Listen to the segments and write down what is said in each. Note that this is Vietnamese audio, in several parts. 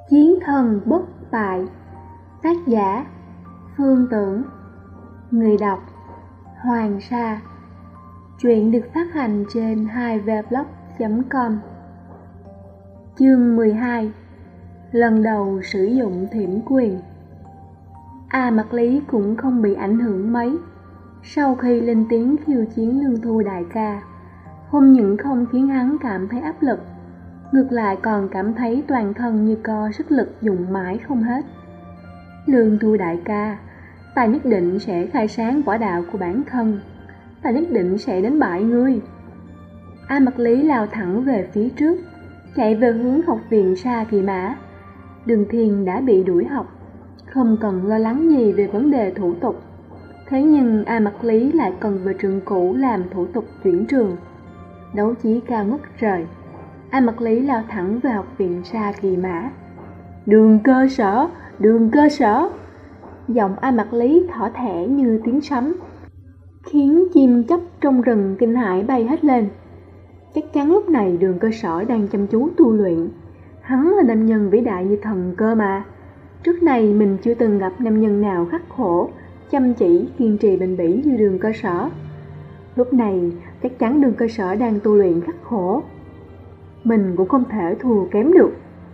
Chiến thần bất bại. Tác giả Phương Tưởng. Người đọc Hoàng Sa. Truyện được phát hành trên 2vblog.com. Chương 12. Lần đầu sử dụng thiểm quyền. Mạc Lý cũng không bị ảnh hưởng mấy. Sau khi lên tiếng khiêu chiến Lương Thu đại ca, không những không khiến hắn cảm thấy áp lực, ngược lại còn cảm thấy toàn thân như có sức lực dùng mãi không hết. Lương Thu đại ca, ta nhất định sẽ khai sáng võ đạo của bản thân, ta nhất định sẽ đánh bại ngươi. Mạc Lý lao thẳng về phía trước, chạy về hướng học viện Sa Kỳ Mã. Đường Thiên đã bị đuổi học, không cần lo lắng gì về vấn đề thủ tục. Thế nhưng Mạc Lý lại cần về trường cũ làm thủ tục chuyển trường. Đấu trí cao ngất trời, Mạc Lý lao thẳng về học viện Sa Kỳ Mã. Đường cơ sở, đường cơ sở. Giọng Mạc Lý thỏ thẻ như tiếng sấm, khiến chim chóc trong rừng kinh hãi bay hết lên. Chắc chắn lúc này đường cơ sở đang chăm chú tu luyện. Hắn là nam nhân vĩ đại như thần cơ mà. Trước này mình chưa từng gặp nam nhân nào khắc khổ, chăm chỉ, kiên trì bền bỉ như đường cơ sở. Lúc này chắc chắn đường cơ sở đang tu luyện khắc khổ. Mình cũng không thể thua kém được.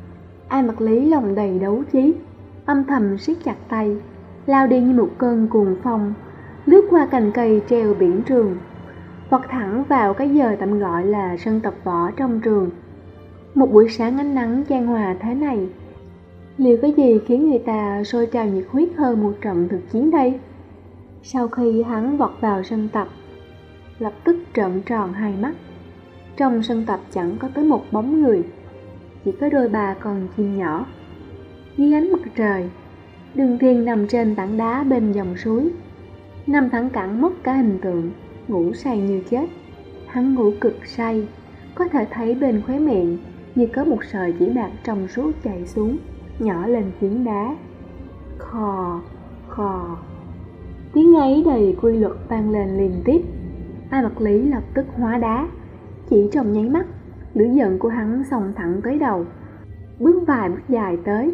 Mạc Lý lòng đầy đấu trí, âm thầm siết chặt tay, lao đi như một cơn cuồng phong, lướt qua cành cây treo biển trường, vọt thẳng vào cái giờ tạm gọi là sân tập võ trong trường. Một buổi sáng ánh nắng chan hòa thế này, liệu có gì khiến người ta sôi trào nhiệt huyết hơn một trận thực chiến đây? Sau khi hắn vọt vào sân tập, lập tức trợn tròn hai mắt. Trong sân tập chẳng có tới một bóng người, chỉ có đôi bà con chim nhỏ. Dưới ánh mặt trời, Đường Thiên nằm trên tảng đá bên dòng suối, nằm thẳng cẳng mất cả hình tượng, ngủ say như chết. Hắn ngủ cực say, có thể thấy bên khóe miệng như có một sợi chỉ bạc trong suốt chảy xuống, nhỏ lên phiến đá. Khò, khò. Tiếng ấy đầy quy luật vang lên liên tiếp. Mạc Lý lập tức hóa đá. Chỉ trong nháy mắt, lửa giận của hắn xông thẳng tới đầu, bước vài bước dài tới.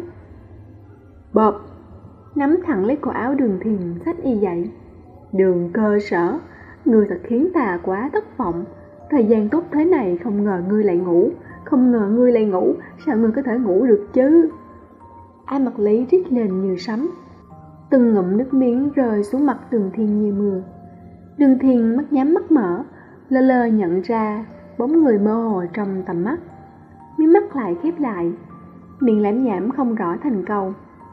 Bộp, nắm thẳng lấy cổ áo Đường Thiên xách y dậy. Đường cơ sở, ngươi thật khiến ta quá thất vọng. Thời gian tốt thế này không ngờ ngươi lại ngủ, không ngờ ngươi lại ngủ, sao ngươi có thể ngủ được chứ? Mạc Lý rít lên như sấm, từng ngụm nước miếng rơi xuống mặt Đường Thiên như mưa. Đường Thiên mắt nhắm mắt mở, lơ lơ nhận ra bóng người mơ hồ trong tầm mắt, mí mắt lại khép lại, miệng lẩm nhẩm không rõ thành câu.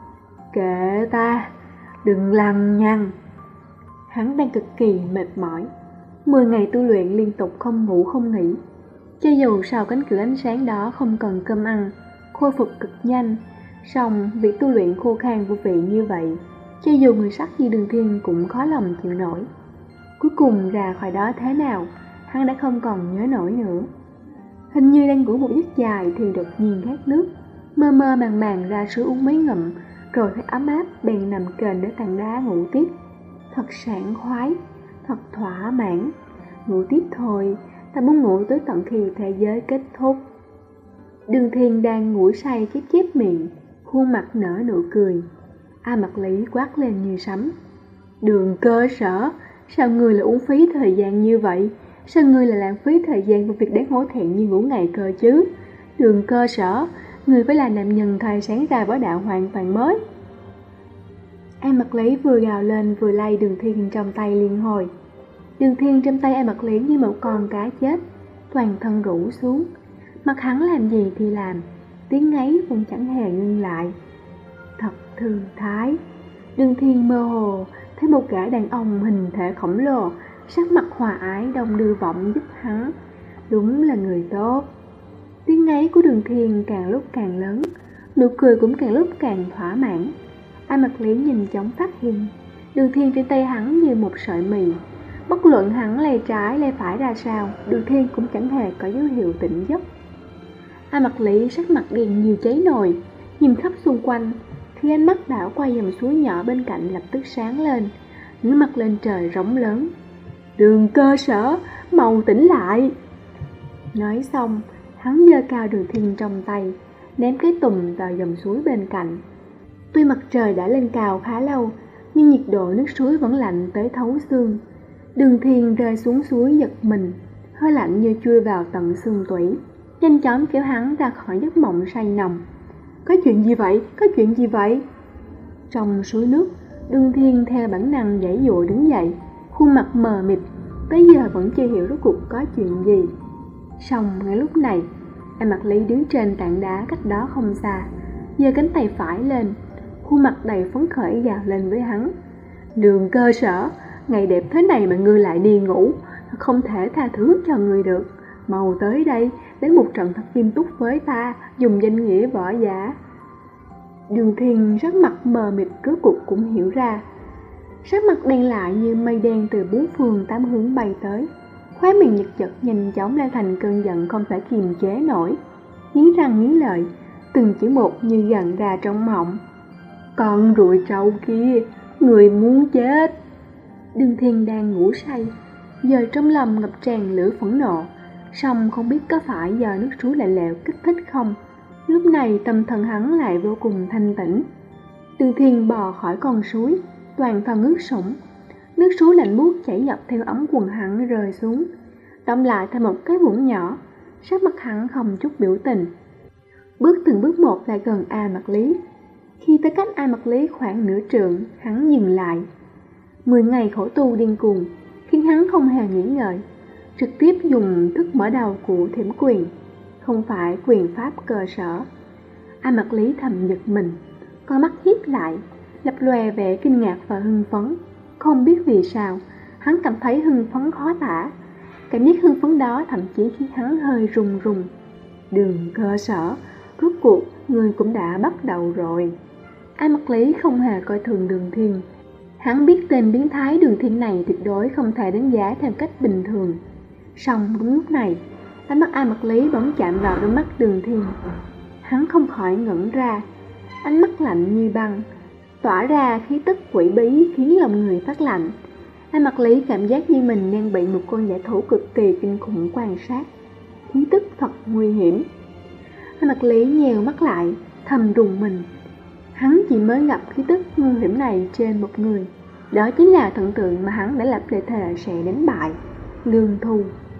Kệ ta, đừng lằng nhằng. Hắn đang cực kỳ mệt mỏi, 10 ngày tu luyện liên tục không ngủ không nghỉ. Cho dù sau cánh cửa ánh sáng đó không cần cơm ăn, khôi phục cực nhanh, song việc tu luyện khô khan vô vị như vậy, cho dù người sắc như Đường Thiên cũng khó lòng chịu nổi. Cuối cùng ra khỏi đó thế nào, hắn đã không còn nhớ nổi nữa. Hình như đang ngủ một giấc dài thì đột nhiên khát nước, mơ mơ màng màng ra suối uống mấy ngụm, rồi thấy ấm áp bèn nằm kềnh để tảng đá ngủ tiếp. Thật sảng khoái, thật thỏa mãn. Ngủ tiếp thôi, ta muốn ngủ tới tận khi thế giới kết thúc. Đường Thiên đang ngủ say chép chép miệng, khuôn mặt nở nụ cười. Mạc Lý quát lên như sấm. Đường cơ sở, sao ngươi lại uổng phí thời gian như vậy? Sao ngươi lại lãng phí thời gian vào việc đáng hổ thẹn như ngủ ngày cơ chứ? Đường cơ sở, ngươi phải là nam nhân khai sáng ra võ đạo hoàn toàn mới. Mạc Lý vừa gào lên vừa lay Đường Thiên trong tay liên hồi. Đường Thiên trong tay Mạc Lý như một con cá chết, toàn thân rũ xuống. Mặt hắn làm gì thì làm, tiếng ngáy cũng chẳng hề ngưng lại. Thật thư thái. Đường Thiên mơ hồ thấy một gã đàn ông hình thể khổng lồ, sắc mặt hòa ái đong đưa vọng giúp hắn. Đúng là người tốt. Tiếng ngáy của Đường Thiên càng lúc càng lớn, nụ cười cũng càng lúc càng thỏa mãn. Mạc Lý nhìn chóng phát hiện Đường Thiên trên tay hắn như một sợi mì. Bất luận hắn lay trái lay phải ra sao, Đường Thiên cũng chẳng hề có dấu hiệu tỉnh giấc. Mạc Lý sắc mặt đen như cháy nồi, nhìn khắp xung quanh. Khi ánh mắt đảo qua dòng suối nhỏ bên cạnh lập tức sáng lên, ngửa mặt lên trời rống lớn. Đường cơ sở, mau tỉnh lại. Nói xong, hắn giơ cao Đường Thiên trong tay, ném cái tùng vào dòng suối bên cạnh. Tuy mặt trời đã lên cao khá lâu, nhưng nhiệt độ nước suối vẫn lạnh tới thấu xương. Đường Thiên rơi xuống suối giật mình, hơi lạnh như chui vào tận xương tủy, nhanh chóng kéo hắn ra khỏi giấc mộng say nồng. Có chuyện gì vậy? Có chuyện gì vậy? Trong suối nước, Đường Thiên theo bản năng giãy giụa đứng dậy, khuôn mặt mờ mịt, tới giờ vẫn chưa hiểu rốt cuộc có chuyện gì. Song ngay lúc này, An Mặc Lý đứng trên tảng đá cách đó không xa, giơ cánh tay phải lên, khuôn mặt đầy phấn khởi gào lên với hắn. Đường Cơ Sở, ngày đẹp thế này mà ngươi lại đi ngủ, không thể tha thứ cho ngươi được. Mau tới đây, đến một trận thật nghiêm túc với ta, dùng danh nghĩa võ giả. Đường Thiên sắc mặt mờ mịt rốt cuộc cũng hiểu ra. Sắc mặt đen lại như mây đen từ bốn phương tám hướng bay tới. Khóe miệng giật giật nhanh chóng lên thành cơn giận không thể kiềm chế nổi. Nghiến răng nghiến lợi, từng chữ một như gằn ra trong họng. Con ruồi trâu kia, người muốn chết. Đường Thiên đang ngủ say, giờ trong lòng ngập tràn lửa phẫn nộ. Song không biết có phải do nước suối lạnh lẽo kích thích không, lúc này tâm thần hắn lại vô cùng thanh tĩnh. Đường Thiên bò khỏi con suối, toàn thân ướt sũng. Nước suối lạnh buốt chảy dọc theo ống quần hắn rơi xuống, đọng lại thành một cái vũng nhỏ. Sắc mặt hắn không chút biểu tình, bước từng bước một lại gần A Mặc Lý. Khi tới cách A Mặc Lý khoảng nửa trượng, hắn dừng lại. 10 ngày khổ tu điên cuồng khiến hắn không hề nghĩ ngợi, trực tiếp dùng thức mở đầu của Thiểm Quyền, không phải quyền pháp cơ sở. A Mặc Lý thầm giật mình, con mắt híp lại, lập lòe vẻ kinh ngạc và hưng phấn. Không biết vì sao, hắn cảm thấy hưng phấn khó tả. Cảm giác hưng phấn đó thậm chí khiến hắn hơi run run. Đường Cơ Sở, rốt cuộc người cũng đã bắt đầu rồi. A Mặc Lý không hề coi thường Đường Thiên. Hắn biết tên biến thái Đường Thiên này tuyệt đối không thể đánh giá theo cách bình thường. Song đúng lúc này, ánh mắt A Mặc Lý bỗng chạm vào đôi mắt Đường Thiên. Hắn không khỏi ngẩn ra, ánh mắt lạnh như băng, tỏa ra khí tức quỷ bí khiến lòng người phát lạnh. A Mặc Lý cảm giác như mình đang bị một con dã thú cực kỳ kinh khủng quan sát, khí tức thật nguy hiểm. A Mặc Lý nhèo mắt lại, thầm rùng mình. Hắn chỉ mới gặp khí tức nguy hiểm này trên một người, đó chính là thần tượng mà hắn đã lập lời thề sẽ đánh bại, Lương Thu.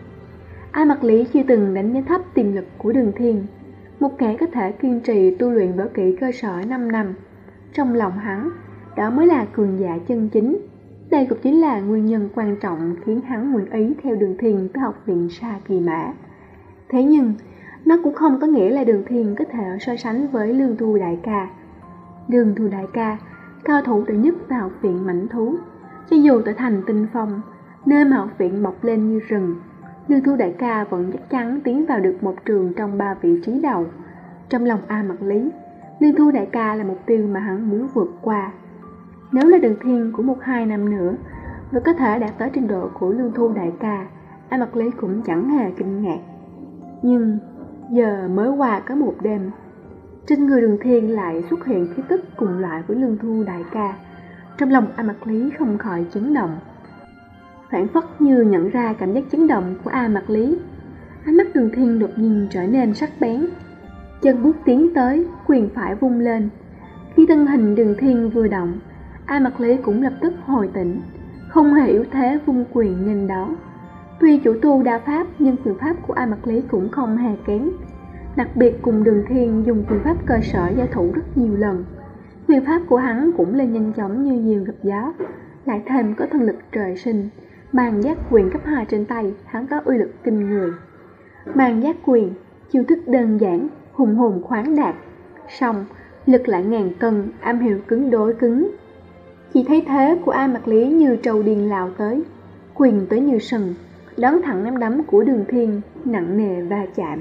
A Mặc Lý chưa từng đánh giá thấp tiềm lực của Đường Thiên, một kẻ có thể kiên trì tu luyện võ kỹ cơ sở 5 năm. Trong lòng hắn, đó mới là cường giả chân chính. Đây cũng chính là nguyên nhân quan trọng khiến hắn nguyện ý theo Đường Thiên tới học viện Sa Kỳ Mã. Thế nhưng, nó cũng không có nghĩa là Đường Thiên có thể so sánh với Lương Thu đại ca. Lương Thu đại ca, cao thủ đệ nhất vào học viện mãnh thú, cho dù trở thành tinh phong, nơi mà học viện mọc lên như rừng, Lương Thu đại ca vẫn chắc chắn tiến vào được một trường trong 3 vị trí đầu. Trong lòng A Mặc Lý, Lương Thu đại ca là mục tiêu mà hắn muốn vượt qua. Nếu là Đường Thiên của 1-2 năm nữa và có thể đạt tới trình độ của Lương Thu đại ca, A Mặc Lý cũng chẳng hề kinh ngạc. Nhưng giờ mới qua có một đêm, trên người Đường Thiên lại xuất hiện khí tức cùng loại với Lương Thu đại ca. Trong lòng A Mặc Lý không khỏi chấn động, phảng phất như nhận ra cảm giác chấn động của A Mặc Lý. Ánh mắt Đường Thiên đột nhiên trở nên sắc bén, chân bước tiến tới, quyền phải vung lên. Khi thân hình Đường Thiên vừa động, A Mặc Lý cũng lập tức hồi tỉnh, không hề yếu thế vung quyền nghênh đón. Tuy chủ tu đa pháp nhưng quyền pháp của A Mặc Lý cũng không hề kém. Đặc biệt cùng Đường Thiên dùng quyền pháp cơ sở giao thủ rất nhiều lần, quyền pháp của hắn cũng lên nhanh chóng như diều gặp gió. Lại thêm có thân lực trời sinh, Màn Giác Quyền cấp 2 trên tay hắn có uy lực kinh người. Màn Giác Quyền, chiêu thức đơn giản, hùng hồn khoáng đạt, song lực lại ngàn cân, am hiểu cứng đối cứng. Chỉ thấy thế của A Mặc Lý như trâu điên lao tới, quyền tới như sừng, đón thẳng nắm đấm của Đường Thiên, nặng nề va chạm.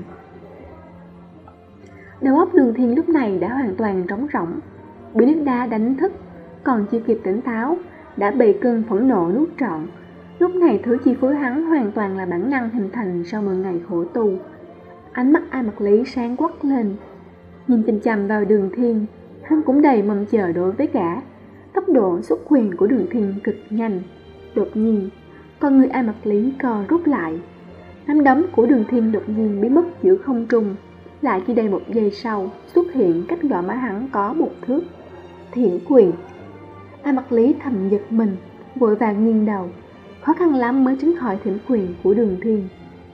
Đầu óc Đường Thiên lúc này đã hoàn toàn trống rỗng, bị nước đá đánh thức, còn chưa kịp tỉnh táo đã bị cơn phẫn nộ nuốt trọn. Lúc này thứ chi phối hắn hoàn toàn là bản năng hình thành sau 10 ngày khổ tu. Ánh mắt A Mặc Lý sáng quắc lên, nhìn chằm chằm vào Đường Thiên, hắn cũng đầy mong chờ đối với gã. Tốc độ xuất quyền của Đường Thiên cực nhanh. Đột nhiên, con người A Mặc Lý co rút lại, nắm đấm của Đường Thiên đột nhiên biến mất giữa không trung, lại chỉ đầy 1 giây sau xuất hiện cách gò má hắn có 1 thước. Thiểm quyền. A Mặc Lý thầm giật mình, vội vàng nghiêng đầu, khó khăn lắm mới tránh khỏi thiểm quyền của Đường Thiên.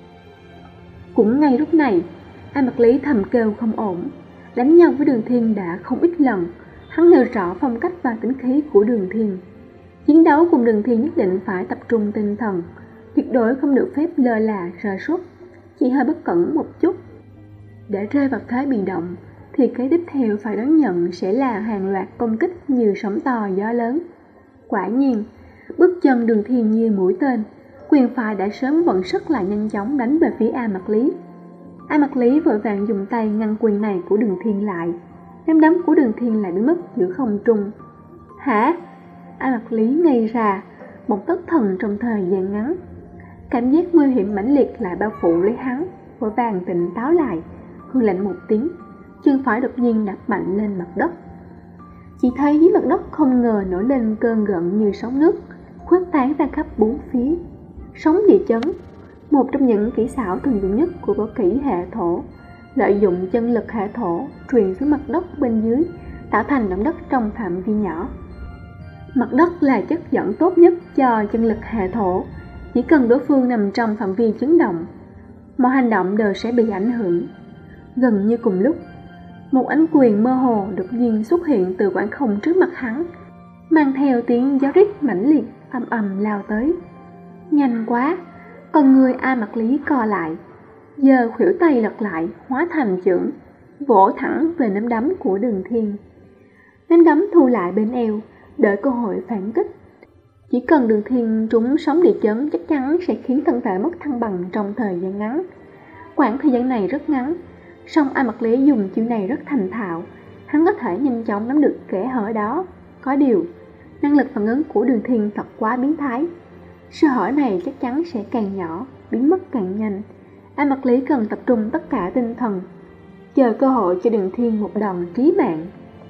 Cũng ngay lúc này, A Mặc Lý thầm kêu không ổn. Đánh nhau với Đường Thiên đã không ít lần, hắn hiểu rõ phong cách và tính khí của Đường Thiên. Chiến đấu cùng Đường Thiên nhất định phải tập trung tinh thần, tuyệt đối không được phép lơ là sơ suất, chỉ hơi bất cẩn một chút. Để rơi vào thế bị động, thì cái tiếp theo phải đón nhận sẽ là hàng loạt công kích như sóng to gió lớn. Quả nhiên, bước chân Đường Thiên như mũi tên, quyền phải đã sớm vận sức lại nhanh chóng đánh về phía A Mặc Lý. A Mặc Lý vội vàng dùng tay ngăn quyền này của Đường Thiên lại. Nắm đấm của Đường Thiên lại biến mất giữa không trung. Hả? A Mặc Lý ngây ra, một thất thần trong thời gian ngắn. Cảm giác nguy hiểm mãnh liệt lại bao phủ lấy hắn, vội vàng tỉnh táo lại, hư lạnh một tiếng, chân phải đột nhiên đạp mạnh lên mặt đất. Chỉ thấy dưới mặt đất không ngờ nổi lên cơn gợn như sóng nước, khuếch tán ra khắp bốn phía. Sóng địa chấn, một trong những kỹ xảo thường dùng nhất của võ kỹ hệ thổ, lợi dụng chân lực hệ thổ truyền xuống mặt đất bên dưới, tạo thành động đất trong phạm vi nhỏ. Mặt đất là chất dẫn tốt nhất cho chân lực hệ thổ, chỉ cần đối phương nằm trong phạm vi chấn động, mọi hành động đều sẽ bị ảnh hưởng. Gần như cùng lúc, một ánh quyền mơ hồ đột nhiên xuất hiện từ khoảng không trước mặt hắn, mang theo tiếng gió rít mãnh liệt ầm ầm lao tới. Nhanh quá, con người A Mặc Lý co lại, giơ khuỷu tay lật lại hóa thành chưởng, vỗ thẳng về nắm đấm của Đường Thiên. Nắm đấm thu lại bên eo, đợi cơ hội phản kích. Chỉ cần Đường Thiên trúng sóng địa chấn chắc chắn sẽ khiến thân thể mất thăng bằng trong thời gian ngắn. Khoảng thời gian này rất ngắn, song A Mặc Lý dùng chiêu này rất thành thạo, hắn có thể nhanh chóng nắm được kẽ hở đó. Có điều, năng lực phản ứng của Đường Thiên thật quá biến thái. Sơ hở này chắc chắn sẽ càng nhỏ, biến mất càng nhanh. A Mặc Lý cần tập trung tất cả tinh thần, chờ cơ hội cho Đường Thiên một đòn chí mạng.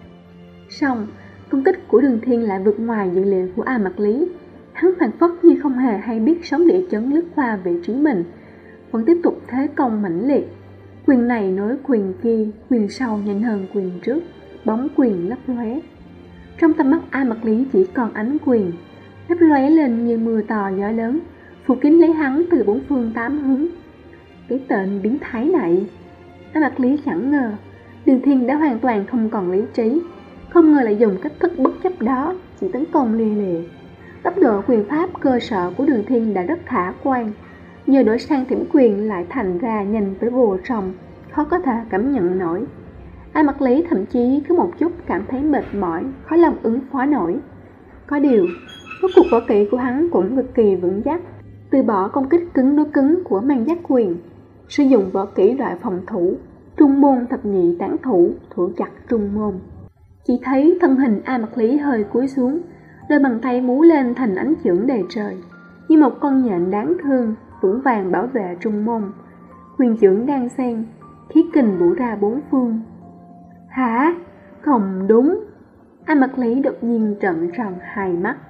Song, công kích của Đường Thiên lại vượt ngoài dự liệu của A Mặc Lý. Hắn phảng phất như không hề hay biết sóng địa chấn lướt qua vị trí mình, vẫn tiếp tục thế công mãnh liệt. Quyền này nối quyền kia, quyền sau nhanh hơn quyền trước, bóng quyền lấp lóe. Trong tầm mắt A Mặc Lý chỉ còn ánh quyền, lấp lóe lên như mưa to gió lớn, phủ kín lấy hắn từ bốn phương tám hướng. Cái tên biến thái này! A Mặc Lý chẳng ngờ, Đường Thiên đã hoàn toàn không còn lý trí, không ngờ lại dùng cách thức bất chấp đó, chỉ tấn công lia lịa. Tốc độ quyền pháp cơ sở của Đường Thiên đã rất khả quan, nhờ đổi sang thiểm quyền lại thành ra nhanh tới vô song, khó có thể cảm nhận nổi. A Mặc Lý thậm chí có một chút cảm thấy mệt mỏi, khó lòng ứng phó nổi. Có điều, rốt cuộc võ kỹ của hắn cũng cực kỳ vững chắc, từ bỏ công kích cứng đối cứng của mang giác quyền, sử dụng võ kỹ loại phòng thủ, trung môn thập nhị tán thủ, thủ chặt trung môn. Chỉ thấy thân hình A Mặc Lý hơi cúi xuống, đôi bàn tay múa lên thành ánh chưởng đầy trời, như một con nhện đáng thương, vững vàng bảo vệ trung môn. Quyền chưởng đang xen, khí kình bủa ra bốn phương. Hả? Không đúng! A Mặc Lý đột nhiên trợn tròn hai mắt.